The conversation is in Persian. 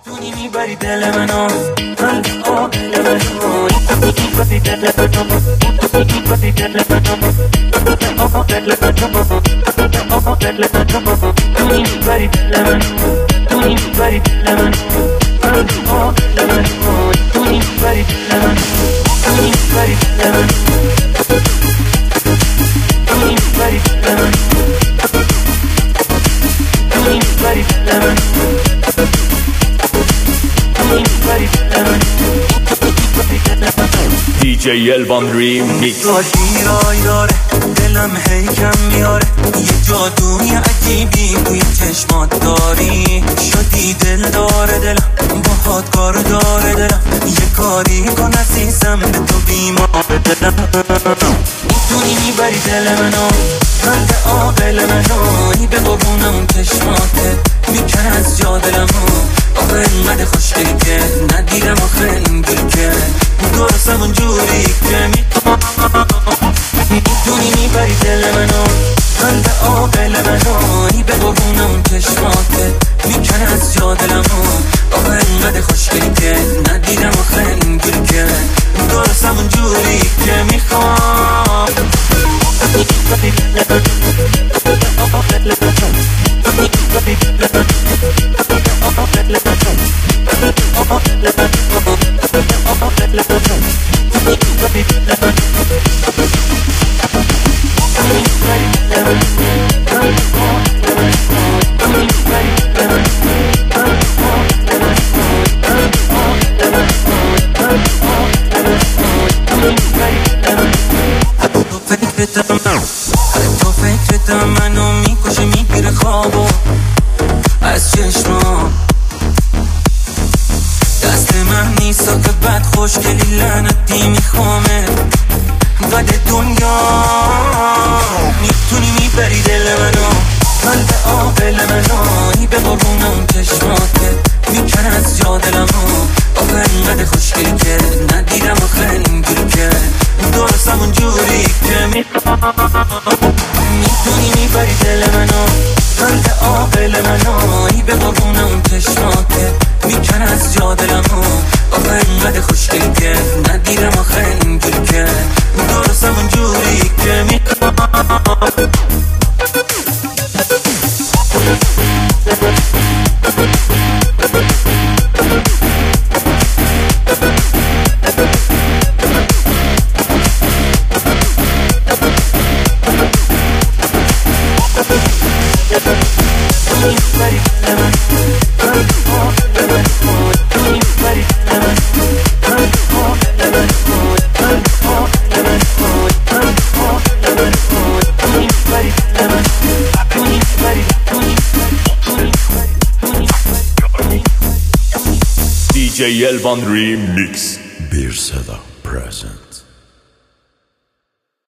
دونی میبری دل منو قلب دل منو میبری دل منو میبری دل منو دونی میبری دل منو دونی میبری دل منو قلب دل منو دونی میبری دل منو دونی میبری دل منو دونی میبری دل منو دونی میبری دل منو DJ Elvan Remix شیرایی داره دلم هی کم میاره یه جادوی عجیبی توی چشمات داری شدی دل داره دلم باهات کار داره دلم یه کاری کن عزیزم به تو بیمار دلم میتونی میبری دل منو قلب عاقل منو به قربون اون چشماته میکن از جا دلمو آخه اینقدر خوشگلی که ندیدم آخه اینجور که درستم اونجوری که میتونی میبری دل منو قلب عاقل منو به قربون اون چشماته میکن از جا دلمو آخه اینقدر خوشگلی که ندیدم آخه اینجور که درستم اونجوری که میخوام تو فکرتم منو میکشه میگیره خوابو از چشمام دست من نیستا که بد خوشگلی لعنتی میخوامه بد دنیا میتونی میبری دل منو قلب عاقل منو به قربون اون چشماته میکن از جا دلمو آخه اینقدر خوشگلی که ندیدم آخه اینجور که درستم اونجوری که میتونی میبری دل منو قلب عاقل منو به قربون اون چشماته میکن از جا دلمو آخه اینقدر خوشگلی که ندیدم آخه اینجور که درستم اونجوری که DJ Elvan Remix Bir Seda present.